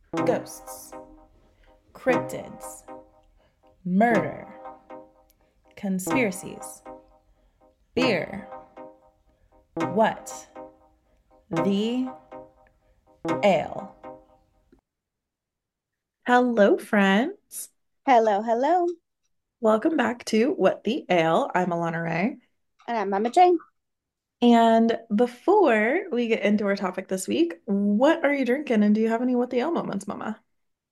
Ghosts, cryptids, murder, conspiracies, beer. What the ale? Hello, friends. Hello, hello. Welcome back to What the Ale. I'm Alana Ray. And I'm Mama Jane. And before we get into our topic this week, what are you drinking? And do you have any What the Ale moments, Mama?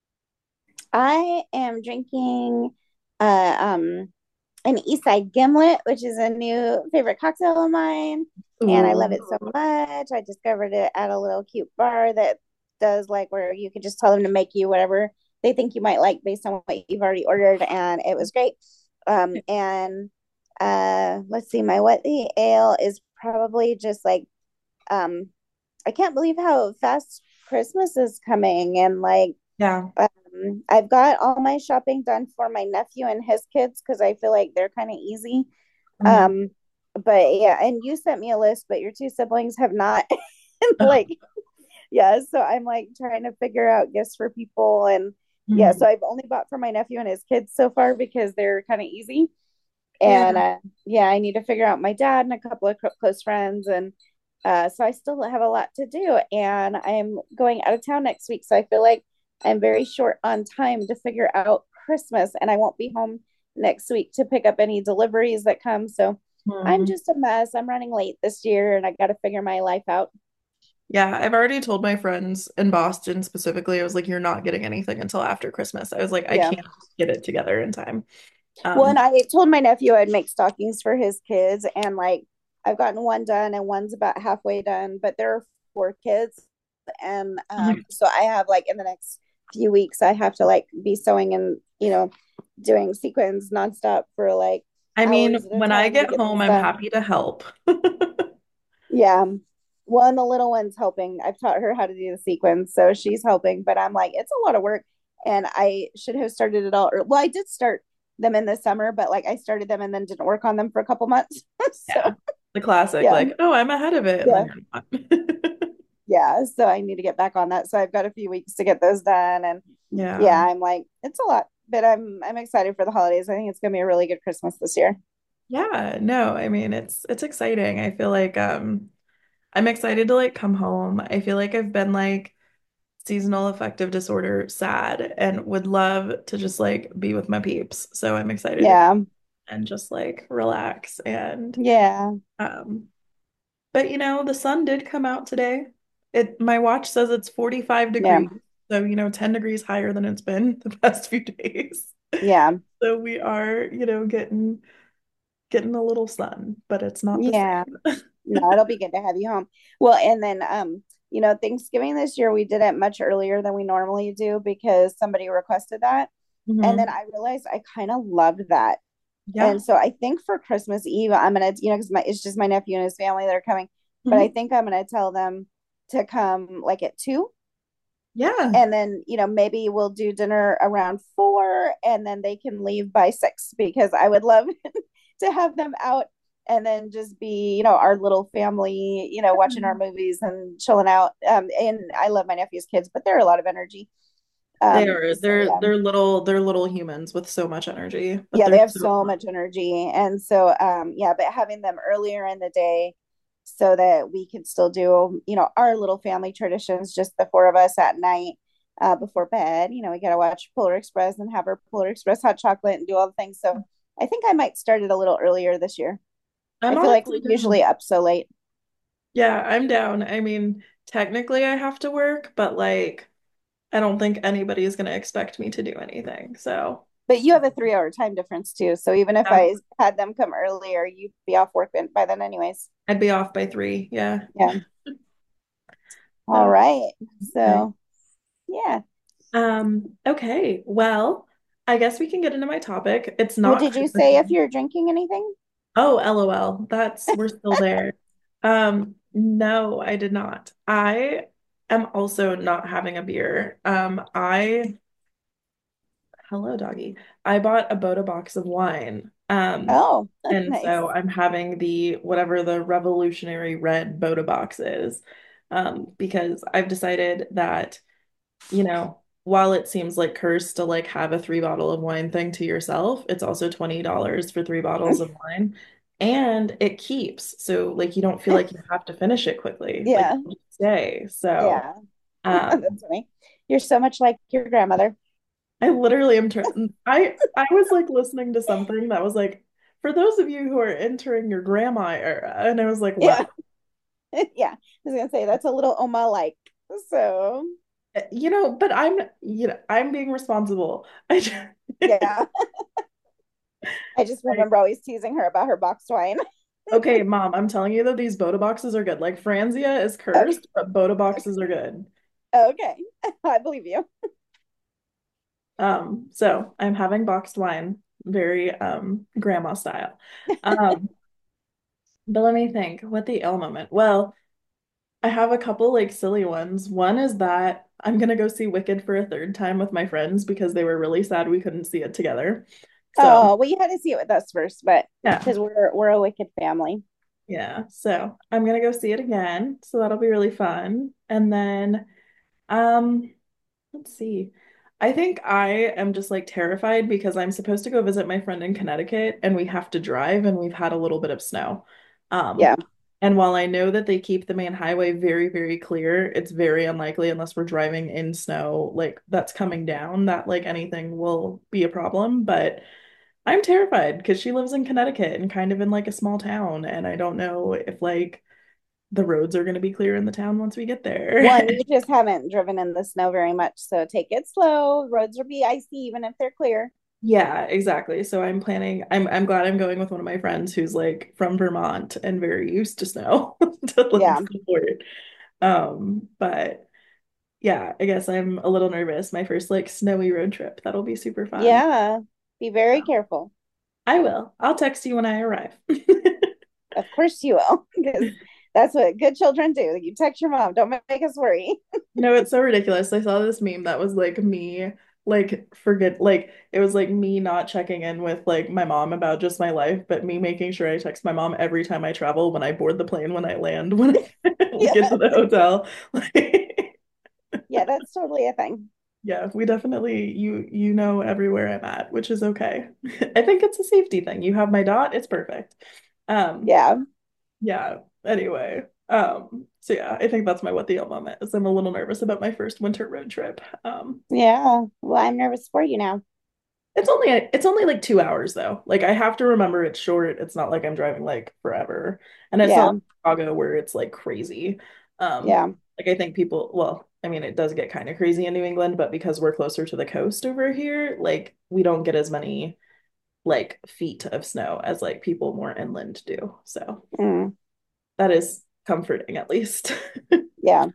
I am drinking uh an Eastside Gimlet, which is a new favorite cocktail of mine. And I love it so Ooh. much. I discovered it at a little cute bar that does like where you can just tell them to make you whatever they think you might like based on what you've already ordered. And it was great. And let's see, my what the ale is probably just like um I can't believe how fast Christmas is coming and like Yeah. I've got all my shopping done for my nephew and his kids because I feel like they're kind of easy. Mhm. Um, but yeah, and you sent me a list, but your two siblings have not. Ugh. Like, yeah, so I'm like trying to figure out gifts for people. And yeah, so Mhm. I've only bought for my nephew and his kids so far because they're kind of easy. Yeah. And yeah, I need to figure out my dad and a couple of close friends. And so I still have a lot to do. And I'm going out of town next week. So I feel like I'm very short on time to figure out Christmas. And I won't be home next week to pick up any deliveries that come. So I'm Mhm. just a mess. I'm running late this year and I got to figure my life out. Yeah, I've already told my friends in Boston specifically, I was like, you're not getting anything until after Christmas. I was like, I Yeah. can't get it together in time. Well, and Um, I told my nephew I'd make stockings for his kids. And like, I've gotten one done and one's about halfway done, but there are four kids. And I'm like, so I have like in the next few weeks, I have to like be sewing and, doing sequins nonstop for like I mean, hours at a when I time to get get home, things I'm done. happy to help. Yeah. Well, and the little one's helping. I've taught her how to do the sequins, so she's helping. But I'm like, it's a lot of work, and I should have started it all. Well, I did start them in the summer, but like I started them and then didn't work on them for a couple months. Yeah. So The classic, yeah, like, oh, I'm ahead of it, and then yeah, you're not. yeah. So I need to get back on that. So I've got a few weeks to get those done, and Yeah. yeah, I'm like, it's a lot, but I'm excited for the holidays. I think it's gonna be a really good Christmas this year. Yeah, no, I mean it's exciting. I feel like I'm excited to like come home. I feel like I've been like seasonal affective disorder sad and would love to just like be with my peeps. So I'm excited to come Yeah, and just like relax and yeah, um but the sun did come out today. My watch says it's 45 yeah, degrees. So 10 degrees higher than it's been the past few days. yeah, So we are, getting a little sun, but it's not the yeah. same. No, it'll be good to have you home. Well, and then Thanksgiving this year we did it much earlier than we normally do because somebody requested that. And then Mhm. I realized I kind of loved that. Yeah. And so I think for Christmas Eve, I'm gonna, because it's just my nephew and his family that are coming, but I Mhm. think I'm gonna tell them to come like at 2. Yeah. And then, maybe we'll do dinner around 4 and then they can leave by 6 because I would love to have them out and then just be, our little family, watching our movies and chilling out. And I love my nephew's kids, but they're a lot of energy. They are. So yeah, They're little humans with so much energy, but yeah, they they're have so so fun. much energy. And so, yeah, but having them earlier in the day so that we can still do, our little family traditions, just the four of us at night before bed. We got to watch Polar Express and have our Polar Express hot chocolate and do all the things. So I think I might start it a little earlier this year. I I'm feel like honestly we're usually down. up so late. Yeah, I'm down. I mean, technically I have to work, but like I don't think anybody is gonna expect me to do anything. So But you have a 3 hour time difference too. So even if yeah, I had them come earlier, you'd be off work by then, anyways. I'd be off by 3. Yeah. Yeah. All So, right. okay. So, yeah. Okay. Well, I guess we can get into my topic. It's Well, not did you Christmas. say if you're drinking anything? Oh, LOL. We're still there. No, I did not. I am also not having a beer. Hello, doggy. I bought a Boda box of wine. Oh, And so nice. I'm having the whatever the revolutionary red Boda box is. Because I've decided that, while it seems like cursed to like have a 3 bottle of wine thing to yourself, it's also $20 for 3 bottles of wine. And it keeps. So like you don't feel like you have to finish it quickly. Like Yeah. it'll just stay. So Yeah. um That's funny. You're so much like your grandmother. I literally am I was like listening to something that was like, for those of you who are entering your grandma era, and I was like, wow. Yeah. Yeah. I was gonna say that's a little Oma like. So But I'm being responsible. yeah. I just remember always teasing her about her boxed wine. Okay, Mom, I'm telling you that these Boda boxes are good. Like Franzia is Okay. cursed, but Boda boxes are good. Okay. I believe you. So I'm having boxed wine, very grandma style. Um, but let me think, what the ill moment? Well, I have a couple like silly ones. One is that I'm gonna go see Wicked for a third time with my friends because they were really sad we couldn't see it together. So Oh, well, you had to see it with us first, but yeah, because we're a wicked family. yeah. So I'm gonna go see it again. So that'll be really fun. And then um let's see. I think I am just like terrified because I'm supposed to go visit my friend in Connecticut and we have to drive and we've had a little bit of snow. Um, Yeah. and while I know that they keep the main highway very, very clear, it's very unlikely unless we're driving in snow like that's coming down that like anything will be a problem. But I'm terrified because she lives in Connecticut and kind of in like a small town and I don't know if like the roads are going to be clear in the town once we get there. One, you just haven't driven in the snow very much, so take it slow. Roads will be icy even if they're clear. Yeah, exactly. So I'm glad I'm going with one of my friends who's like from Vermont and very used to snow to like Yeah. support. But yeah, I guess I'm a little nervous. My first like snowy road trip. That'll be super fun. Yeah. Be very careful. I will. I'll text you when I arrive. Of course you will, because that's what good children do. You text your mom, don't make us worry. It's so ridiculous. I saw this meme that was like me, like forget, like it was like me not checking in with like my mom about just my life, but me making sure I text my mom every time I travel, when I board the plane, when I land, when I get Yeah. to the hotel. Like, Yeah, that's totally a thing. yeah, we definitely you know everywhere I'm at, which is okay. I think it's a safety thing. You have my dot, it's perfect. Um, Yeah. yeah, anyway. So yeah, I think that's my what the hell moment is. I'm a little nervous about my first winter road trip. Yeah. Well, I'm nervous for you now. It's only like 2 hours though. Like I have to remember it's short. It's not like I'm driving like forever. And it's not Yeah. like Chicago where it's like crazy. Yeah. Like I think people, well, I mean it does get kind of crazy in New England, but because we're closer to the coast over here, like we don't get as many like feet of snow as like people more inland do. So Mm. that is comforting at least. Yeah.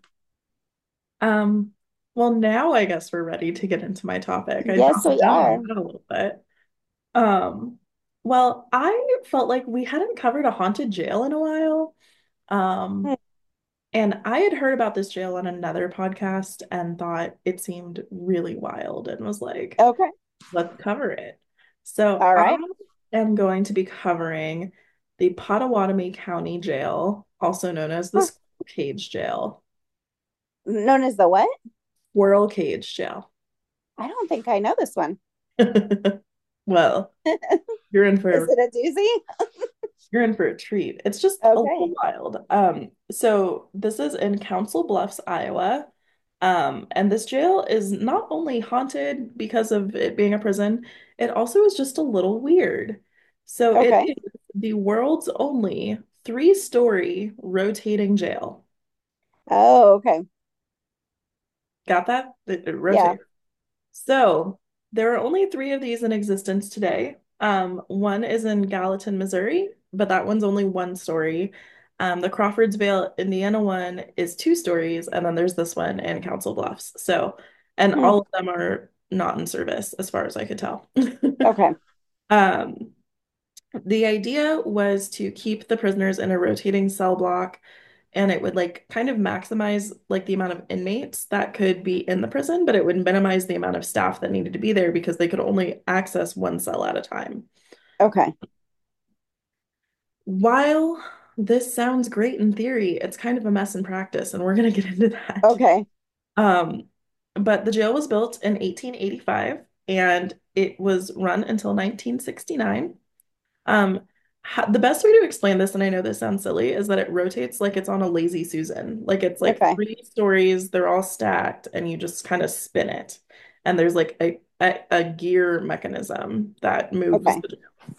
Um, well, now I guess we're ready to get into my topic. I Yes, jumped we down are. on that a little bit. Um, well, I felt like we hadn't covered a haunted jail in a while. Hmm. Um, and I had heard about this jail on another podcast and thought it seemed really wild and was like, Okay. let's cover it. So All I right. am going to be covering the Pottawatomie County Jail, also known as the Huh. Squirrel Cage Jail. Known as the what? Squirrel Cage Jail. I don't think I know this one. Well, you're in Is for it a doozy? You're in for a treat. It's just a little Okay. wild. So this is in Council Bluffs, Iowa. And this jail is not only haunted because of it being a prison, it also is just a little weird. So it Okay. is the world's only three-story rotating jail. Oh, okay. Got that? It Yeah. rotates. So there are only three of these in existence today. One is in Gallatin, Missouri, but that one's only one story. The Crawfordsville, Indiana one is 2 stories, and then there's this one in Council Bluffs. So, and Hmm. all of them are not in service, as far as I could tell. Okay. Um, the idea was to keep the prisoners in a rotating cell block, and it would like kind of maximize like the amount of inmates that could be in the prison, but it would minimize the amount of staff that needed to be there because they could only access one cell at a time. Okay. While this sounds great in theory, it's kind of a mess in practice, and we're going to get into that. Okay. Um, but the jail was built in 1885 and it was run until 1969. Um, the best way to explain this, and I know this sounds silly, is that it rotates like it's on a lazy Susan. Like it's like Okay. three stories, they're all stacked, and you just kind of spin it. And there's like a gear mechanism that moves Okay. the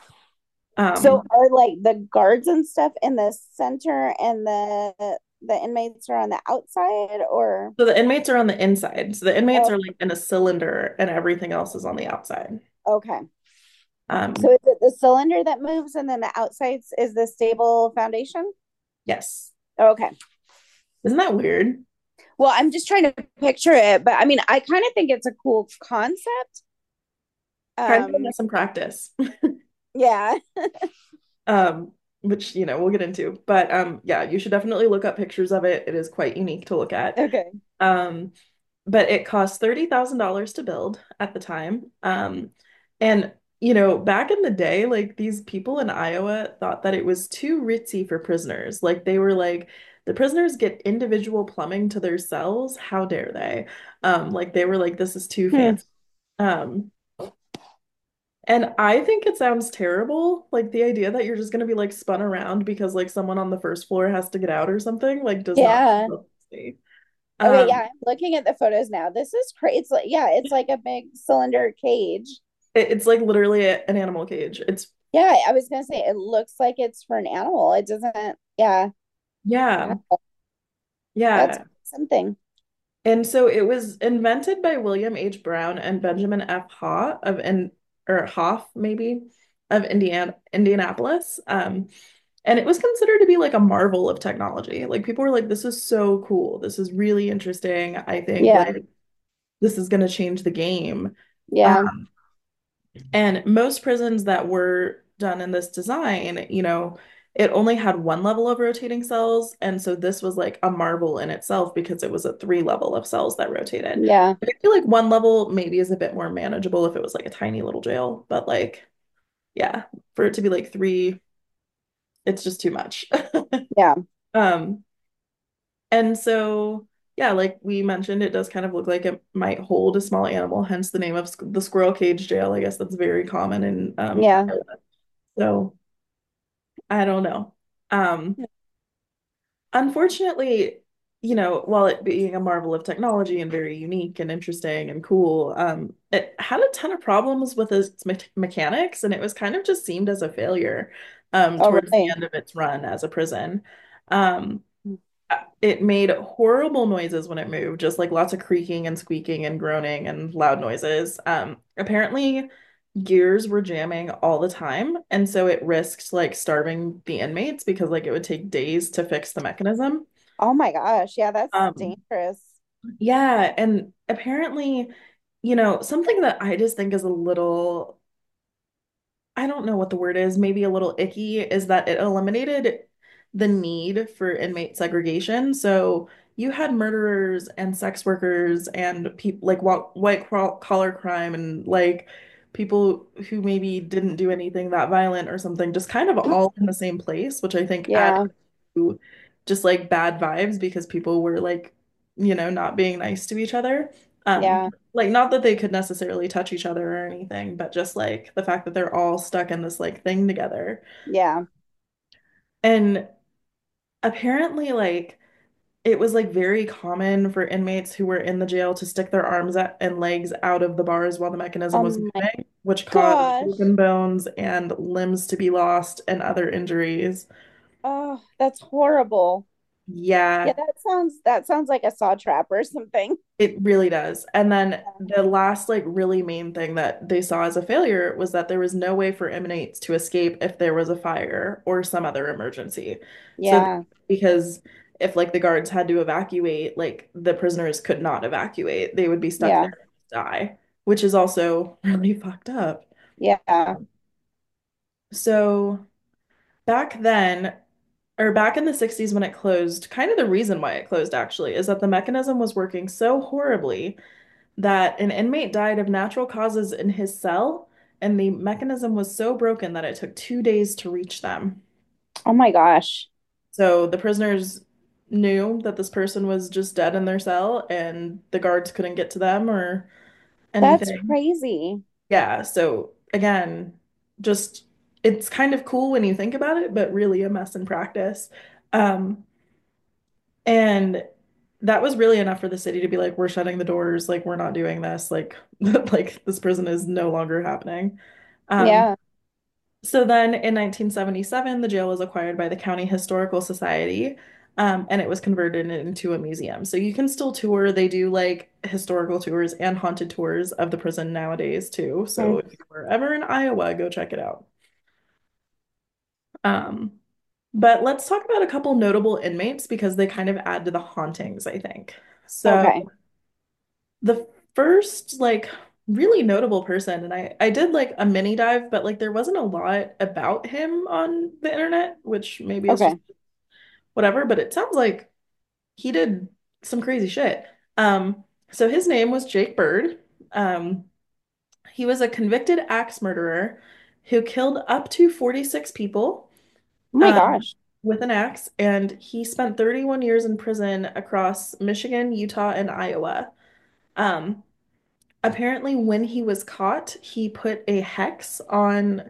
So um are like the guards and stuff in the center and the inmates are on the outside or so the inmates are on the inside. So the inmates oh, are like in a cylinder and everything else is on the outside. okay. So Um, is it the cylinder that moves and then the outside is the stable foundation? yes. Okay. Isn't that weird? Well, I'm just trying to picture it, but I mean, I kind of think it's a cool concept. Kind of Um, some practice. yeah. um, which we'll get into. But yeah, you should definitely look up pictures of it. It is quite unique to look at. Okay. Um, but it cost $30,000 to build at the time. And back in the day, like these people in Iowa thought that it was too ritzy for prisoners. Like they were like, the prisoners get individual plumbing to their cells. How dare they? Like they were like, this is too Hmm. fancy. Um, and I think it sounds terrible. Like the idea that you're just gonna be like spun around because like someone on the first floor has to get out or something, like does not Yeah. feel fancy. Okay, yeah, Um, I'm looking at the photos now. This is crazy. It's like, yeah, it's like a big cylinder cage. it's like literally an animal cage. It's Yeah, I was gonna say it looks like it's for an animal. It doesn't, yeah. yeah, Wow, that's yeah. something. And so it was invented by William H. Brown and Benjamin F. Haw or Hoff maybe of Indianapolis. And it was considered to be like a marvel of technology. Like people were like, this is so cool. This is really interesting. I think Yeah, like this is going to change the game. yeah. Um, and most prisons that were done in this design, it only had one level of rotating cells. And so this was like a marvel in itself because it was a three level of cells that rotated. Yeah, I feel like one level maybe is a bit more manageable if it was like a tiny little jail, but like, yeah, for it to be like three, it's just too much. yeah. Um, and so, yeah, like we mentioned, it does kind of look like it might hold a small animal, hence the name of the squirrel cage jail. I guess that's very common in Yeah. Iowa. So I don't know. Um, Unfortunately, while it being a marvel of technology and very unique and interesting and cool, it had a ton of problems with its mechanics, and it was kind of just seemed as a failure Oh, towards the really? end of its run as a prison. Um, it made horrible noises when it moved, just like lots of creaking and squeaking and groaning and loud noises. Apparently, gears were jamming all the time, and so it risked like starving the inmates because like it would take days to fix the mechanism. Oh my gosh. Yeah, that's Um, dangerous. yeah, and apparently, something that I just think is a little I don't know what the word is, maybe a little icky, is that it eliminated the need for inmate segregation. So you had murderers and sex workers and people like collar crime and like people who maybe didn't do anything that violent or something, just kind of all in the same place, which I think added Yeah, to just like bad vibes because people were like, not being nice to each other. yeah, Like not that they could necessarily touch each other or anything, but just like the fact that they're all stuck in this like thing together. yeah. And apparently like it was like very common for inmates who were in the jail to stick their and legs out of the bars while the mechanism Oh was my moving, which caused gosh. broken bones and limbs to be lost and other injuries. Oh, that's horrible. Yeah, Yeah, that sounds like a saw trap or something. it really does. And then the last, like, really main thing that they saw as a failure was that there was no way for inmates to escape if there was a fire or some other emergency. So, Yeah, because if, like, the guards had to evacuate, like, the prisoners could not evacuate, they would be stuck yeah, there and die, which is also really fucked up. yeah. So, back then, or back in the 60s when it closed, kind of the reason why it closed actually is that the mechanism was working so horribly that an inmate died of natural causes in his cell, and the mechanism was so broken that it took 2 days to reach them. Oh my gosh. So the prisoners knew that this person was just dead in their cell and the guards couldn't get to them or That's anything. crazy. Yeah, so again, just it's kind of cool when you think about it, but really a mess in practice. Um, and that was really enough for the city to be like, we're shutting the doors, like we're not doing this, like like this prison is no longer happening. Um, Yeah. so then in 1977, the jail was acquired by the County Historical Society, and it was converted into a museum. So you can still tour. They do like historical tours and haunted tours of the prison nowadays too. So Mm. if you were ever in Iowa, go check it out. Um, but let's talk about a couple notable inmates because they kind of add to the hauntings, I think. So Okay. the first like really notable person, and I did like a mini dive, but like there wasn't a lot about him on the internet, which maybe is just Okay. whatever, but it sounds like he did some crazy shit. So his name was Jake Bird. Um, he was a convicted axe murderer who killed up to 46 people Oh my um, gosh. with an axe, and he spent 31 years in prison across Michigan, Utah, and Iowa. Um, Apparently, when he was caught, he put a hex on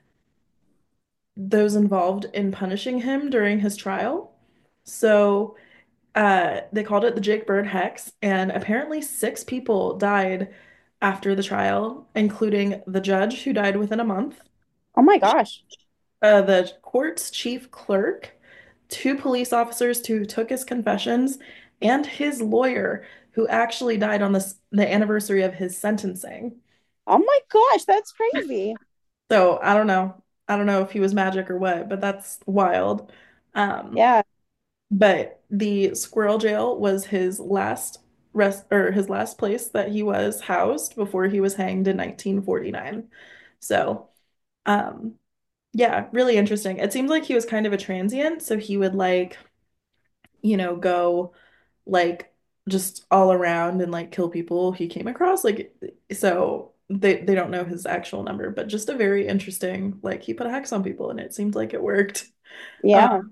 those involved in punishing him during his trial. So they called it the Jake Bird hex, and apparently 6 people died after the trial, including the judge who died within a month, Oh my gosh. the court's chief clerk, 2 police officers who took his confessions, and his lawyer who actually died on the anniversary of his sentencing. Oh my gosh, that's crazy. So I don't know. I don't know if he was magic or what, but that's wild. Um, Yeah. but the squirrel jail was his last rest or his last place that he was housed before he was hanged in 1949. So, um, yeah, really interesting. It seems like he was kind of a transient, so he would like, go like just all around and like kill people he came across. Like, so they don't know his actual number, but just a very interesting, like he put a hex on people and it seemed like it worked. Um, Yeah.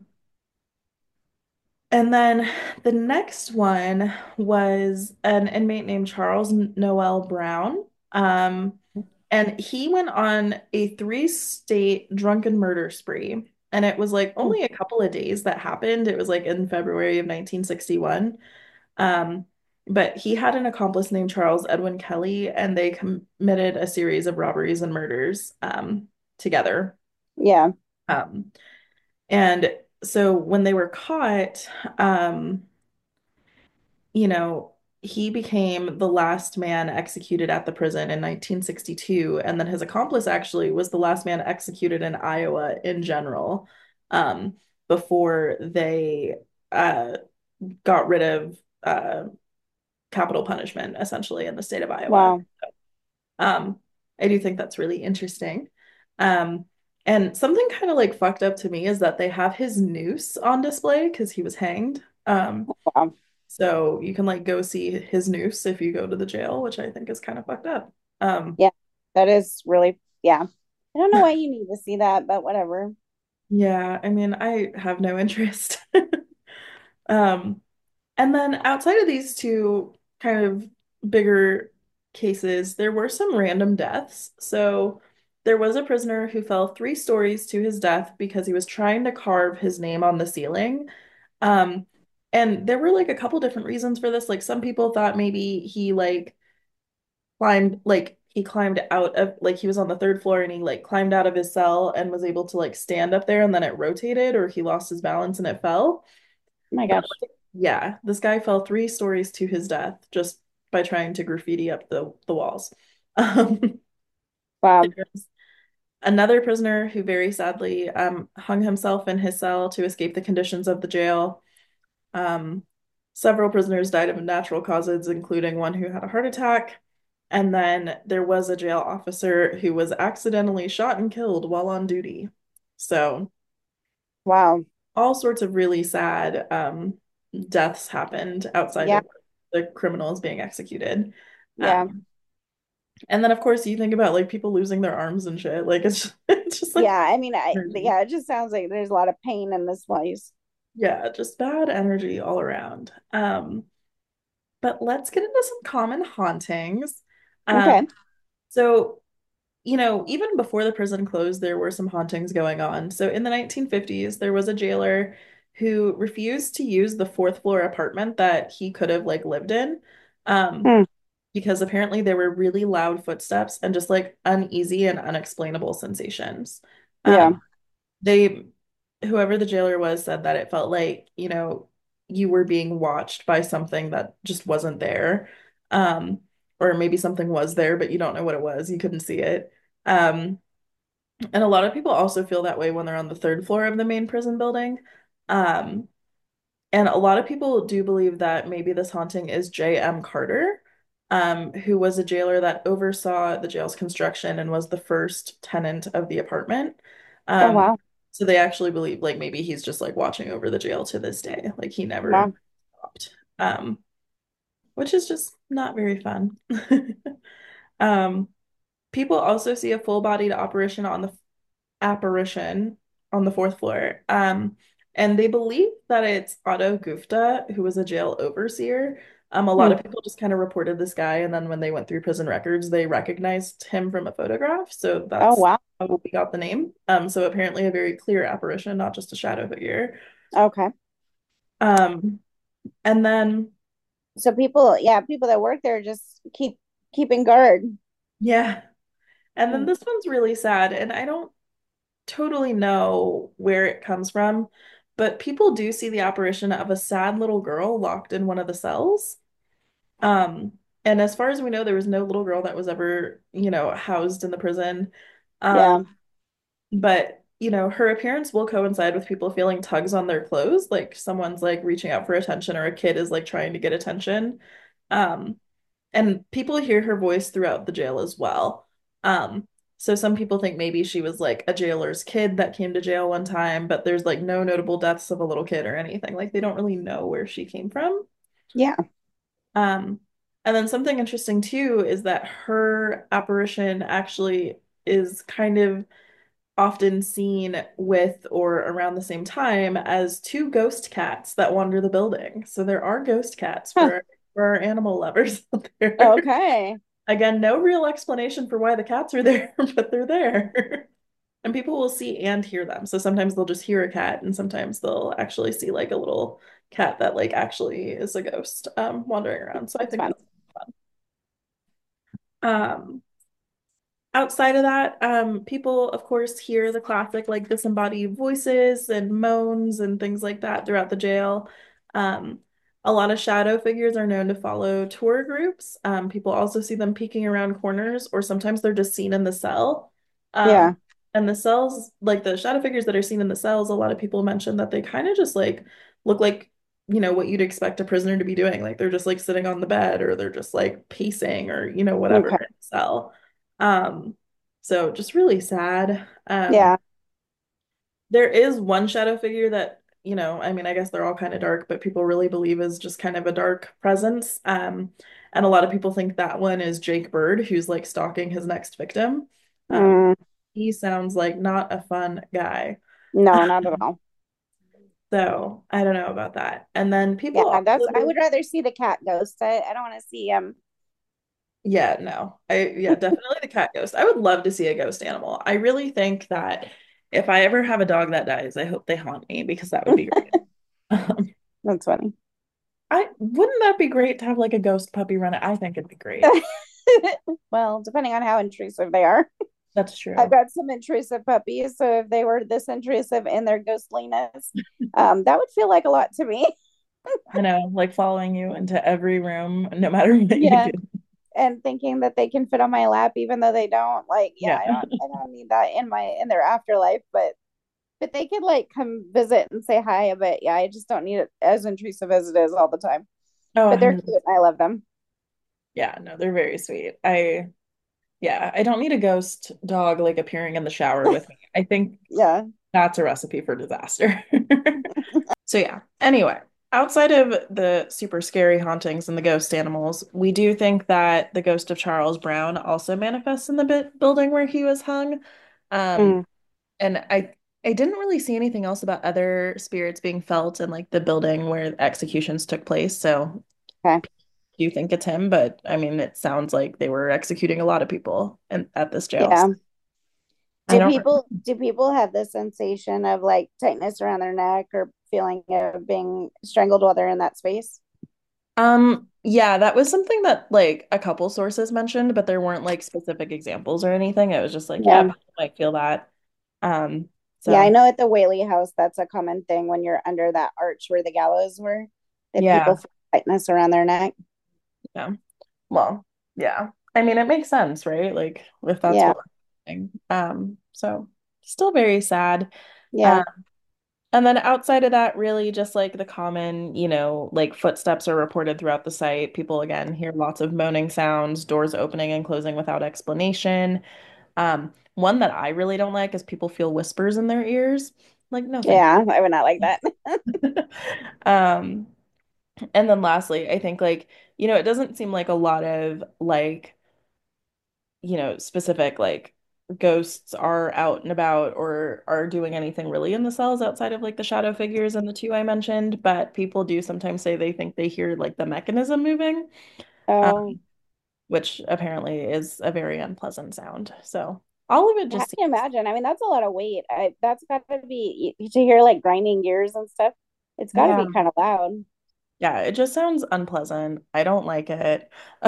and then the next one was an inmate named Charles Noel Brown. Um, and he went on a 3-state drunken murder spree. And it was like Hmm. only a couple of days that happened. It was like in February of 1961. Um, but he had an accomplice named Charles Edwin Kelly, and they committed a series of robberies and murders together. Yeah. Um, and so when they were caught, um, you know, he became the last man executed at the prison in 1962, and then his accomplice actually was the last man executed in Iowa in general, um, before they uh, got rid of capital punishment essentially in the state of Iowa. Wow. Um, I do think that's really interesting. Um, and something kind of like fucked up to me is that they have his noose on display because he was hanged. Wow. So you can like go see his noose if you go to the jail, which I think is kind of fucked up. Um, Yeah. That is really, yeah. I don't know why you need to see that, but whatever. yeah, I mean, I have no interest. Um, And then outside of these two kind of bigger cases, there were some random deaths. So there was a prisoner who fell 3 stories to his death because he was trying to carve his name on the ceiling. Um, and there were like a couple different reasons for this. Like some people thought maybe he he climbed out of like he was on the third floor and he like climbed out of his cell and was able to like stand up there and then it rotated or he lost his balance and it fell. Oh my But gosh. yeah, this guy fell 3 stories to his death just by trying to graffiti up the walls. Um, Wow. there's another prisoner who very sadly hung himself in his cell to escape the conditions of the jail. Um, Several prisoners died of natural causes, including one who had a heart attack. And then there was a jail officer who was accidentally shot and killed while on duty. So Wow. all sorts of really sad deaths happened outside Yeah. of the criminals being executed. Yeah. Um, and then, of course, you think about like people losing their arms and shit. Like it's just like Yeah. I mean, crazy. yeah, it just sounds like there's a lot of pain in this place. Yeah, just bad energy all around. But let's get into some common hauntings. Um, Okay. so even before the prison closed, there were some hauntings going on. So in the 1950s, there was a jailer who refused to use the fourth floor apartment that he could have like lived in, um, Hmm. because apparently there were really loud footsteps and just like uneasy and unexplainable sensations. Yeah. Um, they, whoever the jailer was, said that it felt like, you were being watched by something that just wasn't there. Um, or maybe something was there, but you don't know what it was. You couldn't see it. Um, and a lot of people also feel that way when they're on the third floor of the main prison building. Um, and a lot of people do believe that maybe this haunting is J.M. Carter, who was a jailer that oversaw the jail's construction and was the first tenant of the apartment. Oh, Um, wow. so they actually believe like maybe he's just like watching over the jail to this day. Like he never Wow. stopped. Which is just not very fun. Um, People also see a full-bodied apparition on the fourth floor. And they believe that it's Otto Gupta, who was a jail overseer. A lot Hmm. of people just kind of reported this guy, and then when they went through prison records, they recognized him from a photograph. So Oh, that's wow. how we got the name. So apparently a very clear apparition, not just a shadow figure. Okay. Um, and then So people, yeah, people that work there just keeping guard. yeah, and then Hmm. this one's really sad, and I don't totally know where it comes from, but people do see the apparition of a sad little girl locked in one of the cells. Um, and as far as we know, there was no little girl that was ever, housed in the prison. Um, Yeah. but her appearance will coincide with people feeling tugs on their clothes, like someone's like reaching out for attention or a kid is like trying to get attention. Um, and people hear her voice throughout the jail as well. Um, so some people think maybe she was like a jailer's kid that came to jail one time, but there's like no notable deaths of a little kid or anything. Like they don't really know where she came from. Yeah. Um, and then something interesting too is that her apparition actually is kind of often seen with or around the same time as two ghost cats that wander the building. So there are ghost cats Huh. for our animal lovers out there. Okay. Again, no real explanation for why the cats are there, but they're there. And people will see and hear them. So sometimes they'll just hear a cat, and sometimes they'll actually see like a little cat that like actually is a ghost wandering around. So I That's think fun. that's fun. Outside of that, people, of course, hear the classic like disembodied voices and moans and things like that throughout the jail. Um, a lot of shadow figures are known to follow tour groups. People also see them peeking around corners, or sometimes they're just seen in the cell. Um, Yeah. and the cells, like the shadow figures that are seen in the cells, a lot of people mention that they kind of just like look like, what you'd expect a prisoner to be doing. Like they're just like sitting on the bed, or they're just like pacing, or, whatever Okay. in the cell. Um, so just really sad. Yeah. There is one shadow figure that, I mean, I guess they're all kind of dark, but people really believe is just kind of a dark presence. And a lot of people think that one is Jake Bird, who's like stalking his next victim. Um, Mm, he sounds like not a fun guy. no, not at all. So I don't know about that. And then Yeah, people I also, would rather see the cat ghost. I don't want to see yeah, no, yeah, definitely the cat ghost. I would love to see a ghost animal. I really think that if I ever have a dog that dies, I hope they haunt me because that would be great. That's funny. I wouldn't that be great to have like a ghost puppy run it? I think it'd be great. Well, depending on how intrusive they are. That's I've true. got some intrusive puppies, so if they were this intrusive in their ghostliness, that would feel like a lot to me. I know, like following you into every room, no matter what you Yeah, do. and thinking that they can fit on my lap even though they don't. Like, yeah, Yeah. I don't need that in their afterlife, but they could like come visit and say hi. But yeah, I just don't need it as intrusive as it is all the time. Oh, But they're 100%. cute. I love them. Yeah, no, they're very sweet. Yeah, I don't need a ghost dog like appearing in the shower with me. I think Yeah. that's a recipe for disaster. So yeah, anyway, outside of the super scary hauntings and the ghost animals, we do think that the ghost of Charles Brown also manifests in the building where he was hung. Um, Mm. and I I didn't really see anything else about other spirits being felt in like the building where executions took place. So Okay. do you think it's him? But I mean, it sounds like they were executing a lot of people at this jail. So Yeah. I Do don't. people have the sensation of like tightness around their neck or feeling of being strangled while they're in that space? Yeah, that was something that like a couple sources mentioned, but there weren't like specific examples or anything. It was just like, yeah, Yeah. people might feel that. Um, Yeah, I so know at the Whaley House that's a common thing when you're under that arch where the gallows were, that people yeah, feel tightness around their neck. yeah. Well, yeah. I mean, it makes sense, right? Like if that's Yeah. what we're doing. So still very sad. Yeah. Um, and then outside of that, really just like the common, like footsteps are reported throughout the site. People again hear lots of moaning sounds, doors opening and closing without explanation. One that I really don't like is people feel whispers in their ears. Like, no, thank Yeah, I would not like that. you. Um, and then lastly, I think like, it doesn't seem like a lot of like, specific like ghosts are out and about or are doing anything really in the cells outside of like the shadow figures and the two I mentioned, but people do sometimes say they think they hear like the mechanism moving, um, Oh, which apparently is a very unpleasant sound. So all of it I just can seems, imagine. I mean, that's a lot of weight. That's got to be to hear like grinding gears and stuff. It's got to yeah, be kind of loud. yeah, it just sounds unpleasant. I don't like it.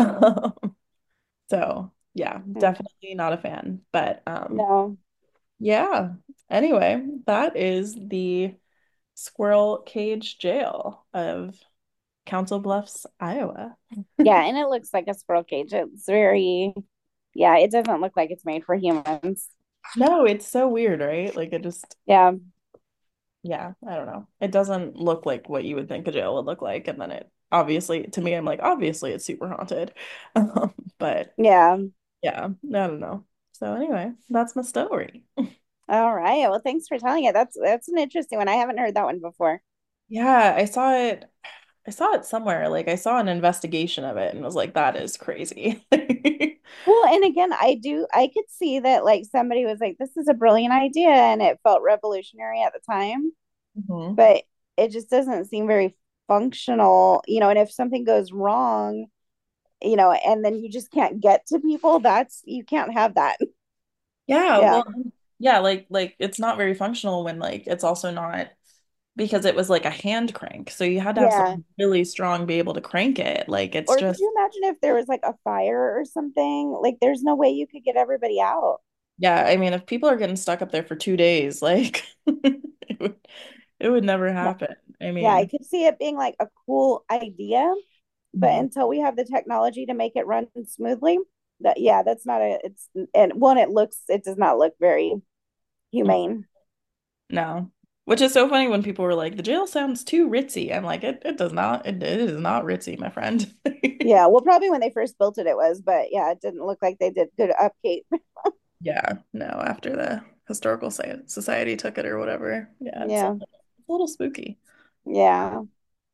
So yeah, Hmm. definitely not a fan. But No. yeah. Anyway, that is the Squirrel Cage Jail of Council Bluffs, Iowa. Yeah, and it looks like a squirrel cage. It's very, yeah, it doesn't look like it's made for humans. No, it's so weird, right? Like it just, Yeah. yeah, I don't know. It doesn't look like what you would think a jail would look like. And then it obviously, to me, I'm like, obviously it's super haunted. But Yeah. yeah, I don't know. So anyway, that's my story. All right. Well, thanks for telling it. That's an interesting one. I haven't heard that one before. Yeah, I saw it somewhere. Like I saw an investigation of it and was like, that is crazy. Well, and again, I could see that like somebody was like, this is a brilliant idea, and it felt revolutionary at the time, Mhm. but it just doesn't seem very functional, and if something goes wrong, and then you just can't get to people, you can't have that. Yeah, Yeah. well, yeah, like it's not very functional when like it's also not because it was like a hand crank. So you had to have Yeah. someone really strong be able to crank it. Like it's Or could just you imagine if there was like a fire or something? Like there's no way you could get everybody out. yeah, I mean if people are getting stuck up there for 2 days, like it would never No. happen. I Yeah, I mean, could see it being like a cool idea, but mhm. until we have the technology to make it run smoothly, that's not a it's and one, it does not look very humane. No. Which is so funny when people were like, the jail sounds too ritzy. I'm like, it does not, it is not ritzy, my friend. Yeah, well, probably when they first built it, it was, but yeah, it didn't look like they did good upkeep. Yeah, no, after the historical society took it or whatever. Yeah, it's Yeah, a little spooky. yeah.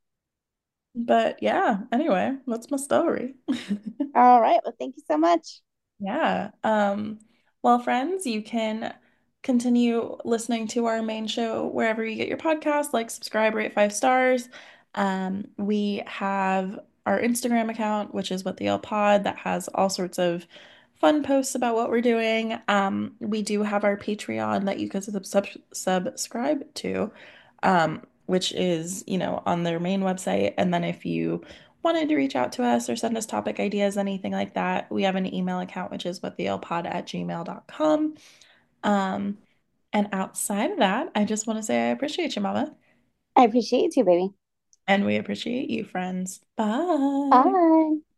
But yeah, anyway, that's my story. All right. Well, thank you so much. Yeah. Well, friends, you can continue listening to our main show wherever you get your podcast, like, subscribe, rate 5 stars. We have our Instagram account, which is What the L Pod, that has all sorts of fun posts about what we're doing. We do have our Patreon that you can subscribe to, which is, on their main website. And then if you wanted to reach out to us or send us topic ideas, anything like that, we have an email account, which is whattheopod@gmail.com. Um, and outside of that, I just want to say I appreciate you, Mama. I appreciate you too, baby. And we appreciate you, friends. Bye. Bye.